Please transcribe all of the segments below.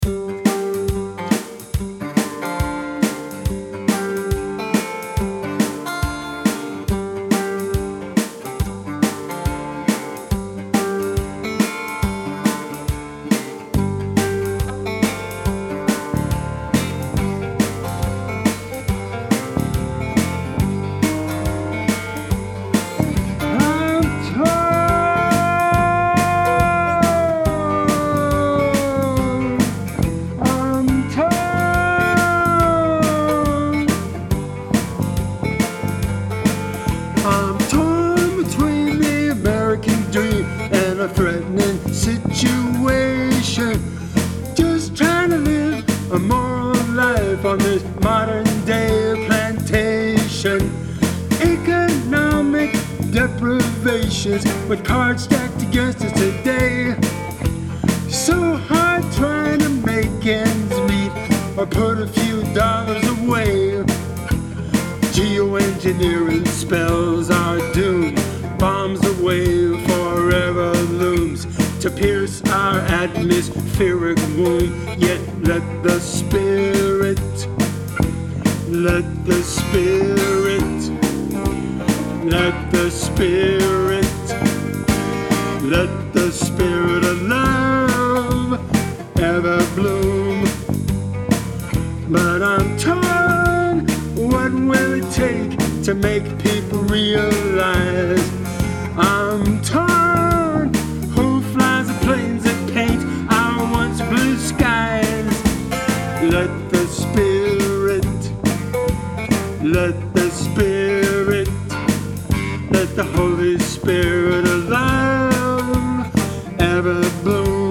I'm torn between the American dream and a threatening situation. Just trying to live a moral life on this modern day plantation. Economic deprivations with cards stacked against us today. So hard trying to make ends meet or put a few dollars away. Geoengineering spells our doom. Bombs the wave forever looms to pierce our atmospheric womb. Yet let the spirit, let the spirit, let the spirit, let the spirit of love ever bloom. But I'm torn, what will it take to make people realize? I'm torn, who flies the planes that paint our once blue skies? Let the spirit, let the spirit, let the Holy Spirit of love ever bloom.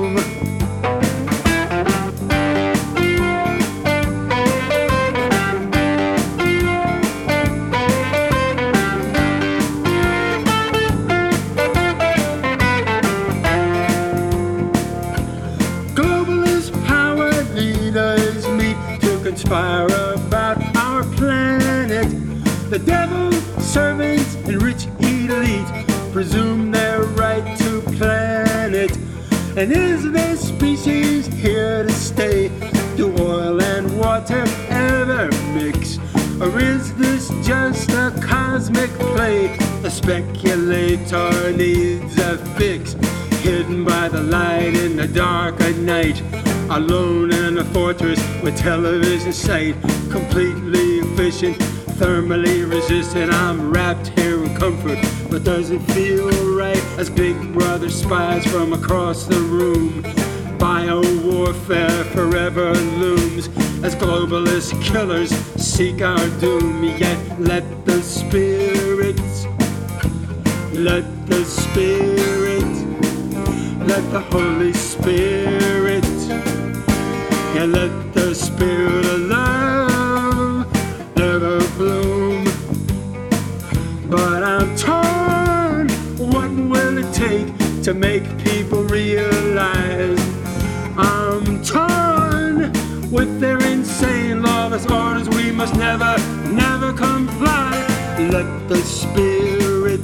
Conspire about our planet. The devil, servants, and rich elite presume their right to plan it. And is this species here to stay? Do oil and water ever mix? Or is this just a cosmic play? The speculator needs a fix. Hidden by the light in the dark at night, alone in a fortress with television sight, completely efficient, thermally resistant. I'm wrapped here in comfort, but does it feel right as Big Brother spies from across the room? Bio-warfare forever looms as globalist killers seek our doom. Yet let the spirit, let the spirit, let the Holy Spirit, yeah, let the spirit of love never bloom. But I'm torn, what will it take to make people realize? I'm torn with their insane lawless orders we must never, never comply. Let the spirit,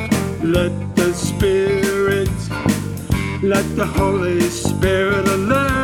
let the spirit, let the Holy Spirit of love